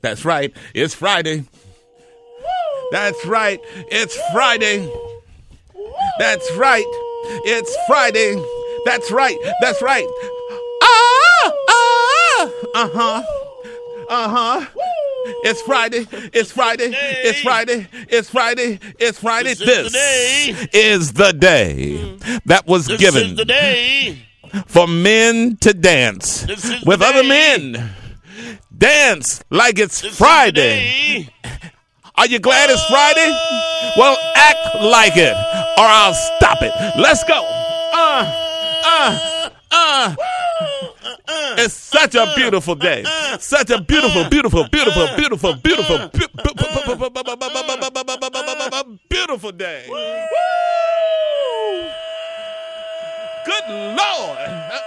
That's right. It's Friday. That's right. It's Friday. That's right. It's Friday. That's right. That's right. It's Friday. It's Friday. It's Friday. It's Friday. It's Friday. This is the day that was given. This is the day for men to dance with other men. Dance like it's Friday. Are you glad it's Friday? Well, act like it, or I'll stop it. Let's go. It's such a beautiful day. Such a beautiful, beautiful, beautiful, beautiful, beautiful, beautiful day. Good Lord.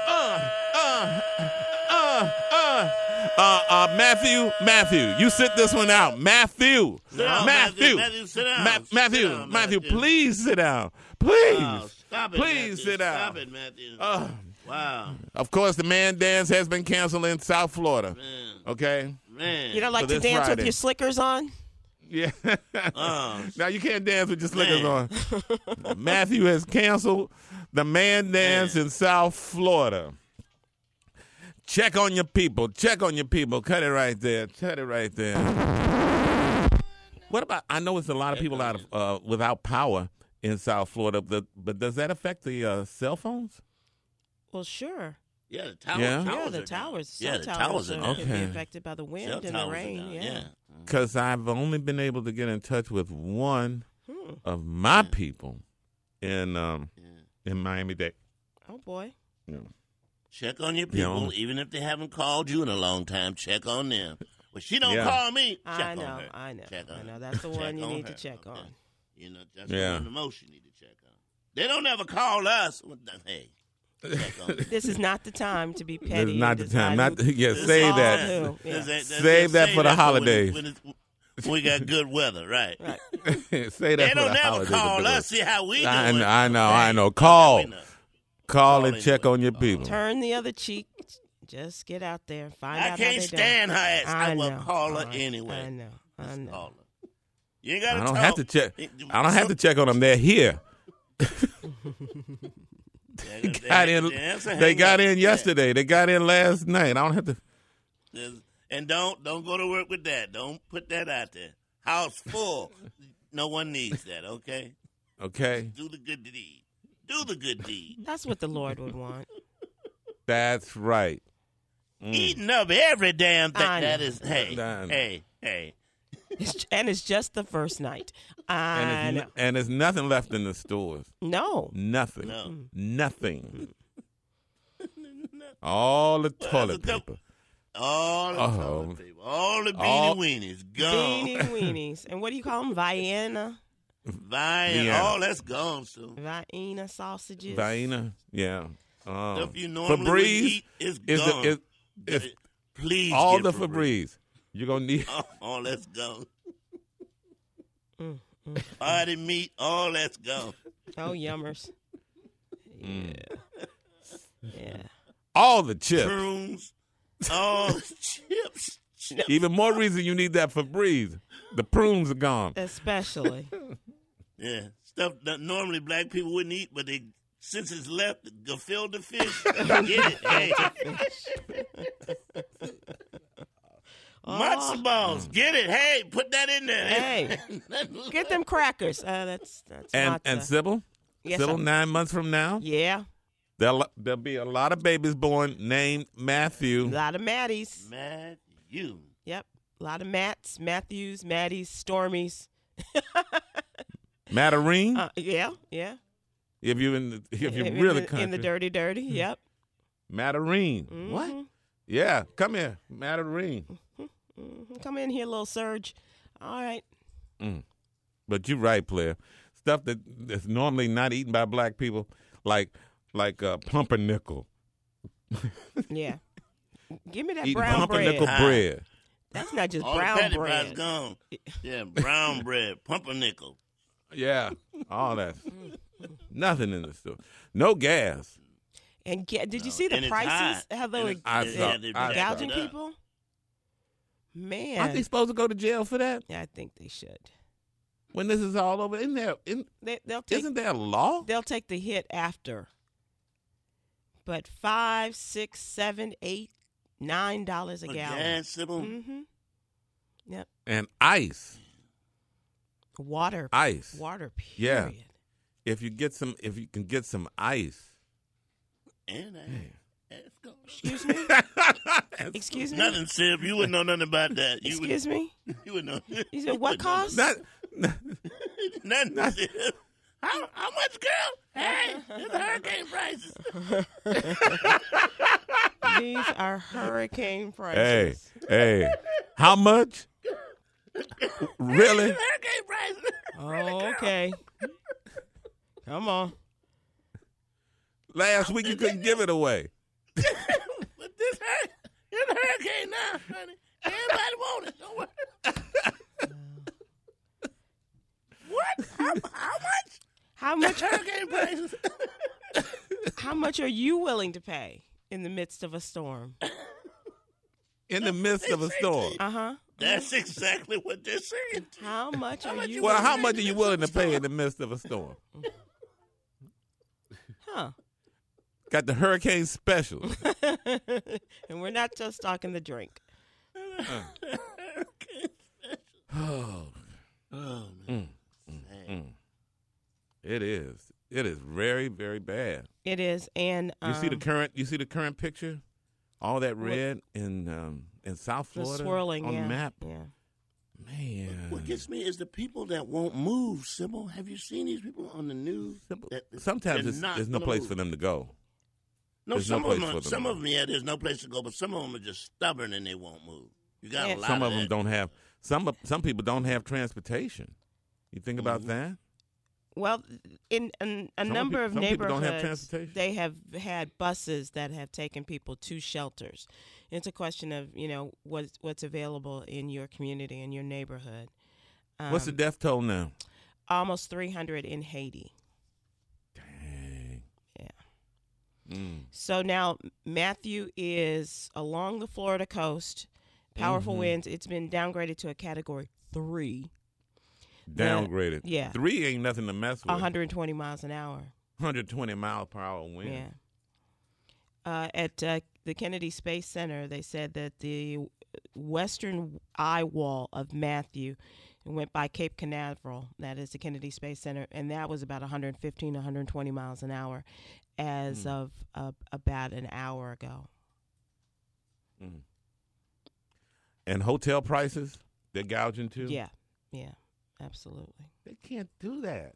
Matthew, you sit this one out. Matthew, sit down. Matthew, please sit down. Please. Wow, stop it, please Matthew. sit down. Stop it, Matthew. Wow. Of course, the man dance has been canceled in South Florida. Man. Okay? Man. You don't like to dance with your slickers on? Yeah. Now, you can't dance with your slickers on. Matthew has canceled the man dance in South Florida. Check on your people. Check on your people. Cut it right there. Cut it right there. What about, I know it's a lot of people out of without power in South Florida, but does that affect the cell phones? Well, sure. Yeah, the towers. Yeah, the towers. Yeah, the towers are can be affected by the wind and the rain. Yeah. Because I've only been able to get in touch with one of my people in Miami-Dade. Oh, boy. Yeah. Check on your people, even if they haven't called you in a long time. Check on them. Well, she don't call me. Check on her. I know. Check on her. That's the one you need to check on. You know, that's the one the most you need to check on. They don't ever call us. Hey, check on them. This is not the time to be petty. This is not the time. Save that. Save that for the holidays. When we got good weather, right? Say that they for the holidays. They don't ever call us. See how we do it. I know. Call and check on your people. Turn the other cheek. Just get out there and find out how they I can't stand her ass. I will call her anyway. I know. Call her. You ain't gotta I don't have to check. I don't have to check on them. They're here. They got in yesterday. They got in last night. I don't have to. And don't go to work with that. Don't put that out there. House full. No one needs that. Okay. Okay. Do the good deed. Do the good deed. That's what the Lord would want. That's right. Eating up every damn thing. That is, hey. And it's just the first night. And there's nothing left in the stores. No. Nothing. No. Nothing. All the toilet paper. All the toilet paper. All the beanie weenies gone. Beanie weenies. And what do you call them? Vienna? All that's gone, so. Vienna sausages. Vienna, yeah. Stuff you normally would eat is gone. Please all the Febreze. You're going to need. All that's gone. Party meat, all that's gone. Oh, yummers. Yeah. Yeah. All the chips. Prunes, all the chips. Even more reason you need that Febreze. The prunes are gone. Especially. Yeah. Stuff that normally black people wouldn't eat, but since it's left, gefilte fish. Get it. Hey. Matzo balls. Get it. Hey, put that in there. Hey. Get them crackers. That's and Sybil? Yes, Sybil, 9 months from now? Yeah. There'll be a lot of babies born named Matthew. A lot of Maddies. Matthew. Yep. A lot of Matts, Matthews, Maddies, Stormies. Matterine? Yeah. If you're really country. In the dirty. Yep. Matterine. Mm-hmm. What? Yeah, come here, Matterine. Come in here, little Serge. All right. But you're right, player. Stuff that's normally not eaten by black people, like pumpernickel. Yeah. Give me that Eating brown pumpernickel bread. bread. That's not just all brown the bread. Gone. Yeah, brown bread, pumpernickel. Yeah, all that. Nothing in the store. No gas. And did you see the prices? How they were gouging people? Man. Aren't they supposed to go to jail for that? Yeah, I think they should. When this is all over, isn't there a law? They'll take the hit after. But $5, $6, $7, $8, $9 a gallon. Gas, Sybil. Mm-hmm. Yep. And ice. Water. Ice. Water. Yeah. Period. If you can get some ice. And let's go. Excuse me. Excuse me. Nothing, Sib. You wouldn't know nothing about that. Excuse me. You would know. You said what cost? Nothing, Sib. How much, girl? Hey, it's hurricane prices. These are hurricane prices. Hey, how much? Really? Hurricane prices. Oh, okay. Come on. Last week you couldn't give it away. But it's hurricane now, honey. Everybody want it. Don't worry. What? How much? How much? Hurricane prices. How much are you willing to pay in the midst of a storm? In the midst of a storm. Uh-huh. That's exactly what they're saying. How much are you? Well, how much are you willing to pay in the midst of a storm? Huh. Got the hurricane special. And we're not just talking the drink. Oh, man. It is. It is very, very bad. It is, and You see the current picture? All that red in South the Florida swirling on yeah. the map. Yeah. Man, What gets me is the people that won't move, Sybil. Have you seen these people on the news? sometimes they're not there's no gonna place move. for them to go. No, There's some no of place them, for them. some of them, yeah, there's no place to go, but some of them are just stubborn and they won't move. You got a lot Some of of them that. don't have. Some people don't have transportation. You think about that? Well, in a number of some people don't have neighborhoods, transportation. they have had buses that have taken people to shelters. It's a question of what's available in your community, in your neighborhood. What's the death toll now? Almost 300 in Haiti. Dang. Yeah. So now Matthew is along the Florida coast. Powerful winds. It's been downgraded to a Category 3. Downgraded. Yeah. 3 ain't nothing to mess with. 120 miles an hour. 120 mile per hour wind. Yeah. At the Kennedy Space Center, they said that the western eye wall of Matthew went by Cape Canaveral, that is the Kennedy Space Center, and that was about 115, 120 miles an hour as of about an hour ago. Mm. And hotel prices, they're gouging too? Yeah, absolutely. They can't do that.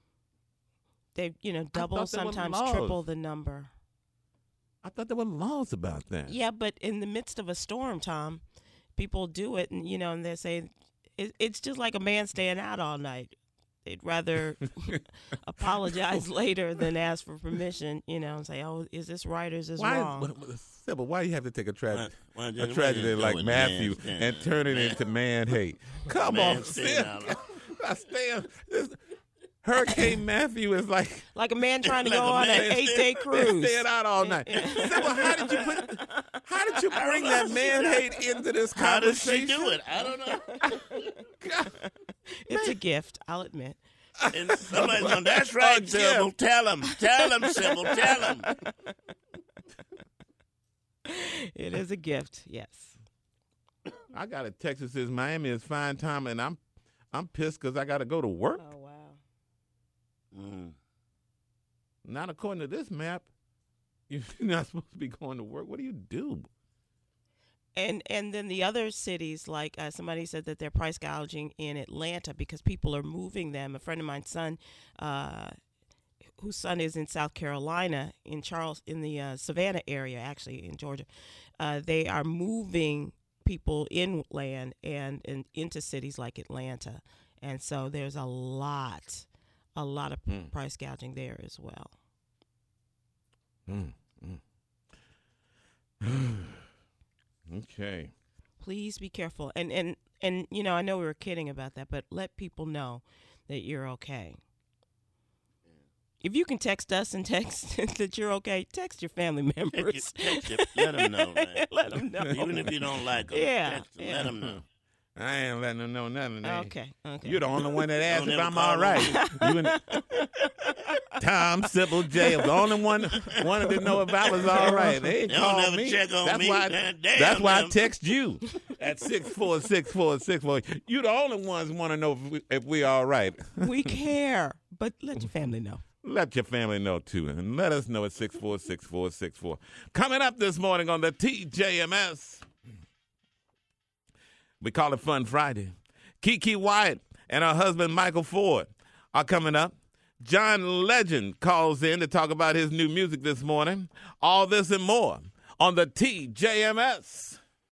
They, double, thought there were sometimes laws. triple the number. I thought there were laws about that. Yeah, but in the midst of a storm, Tom, people do it, and and they say it's just like a man staying out all night. They'd rather apologize later than ask for permission, and say, "Oh, is this right or is this wrong?" Sybil, why you have to take a tragedy Why like you Matthew man and turn it into man hate? Come Man on, staying Sybil. out. I stand. Hurricane Matthew is like Like a man trying to Like go a on man an 8-day cruise. staying out all night. Sybil, how did you bring that man hate into this How does conversation? she do it? I don't know. It's a gift, I'll admit. And somebody's going, that's right, Oh, Sybil. Tell him, Sybil. Tell him. It is a gift, yes. I got a text that says Miami is fine time, and I'm pissed because I got to go to work. Oh, wow. Not according to this map. You're not supposed to be going to work. What do you do? And then the other cities, like somebody said that they're price gouging in Atlanta because people are moving them. A friend of mine's son, whose son is in South Carolina, in the Savannah area, actually in Georgia, they are moving people inland and into cities like Atlanta, and so there's a lot of price gouging there as well. Okay. Please be careful, and I know we were kidding about that, but let people know that you're okay. If you can text us and text that you're okay, text your family members. Let them know, man. Let them know. Even if you don't like them, text them, let them know. I ain't letting them know nothing. Okay. You're the only one that asked if I'm all call right. Tom Sybil J. was the only one wanted to know if I was all right. They ain't called never me. check on That's me. why. Damn That's why I them. text you at 6464644. You the only ones want to know if we all right. We care, but let your family know. Let your family know, too, and let us know at 6464464. Coming up this morning on the TJMS, we call it Fun Friday. Keke Wyatt and her husband, Michael Ford, are coming up. John Legend calls in to talk about his new music this morning. All this and more on the TJMS.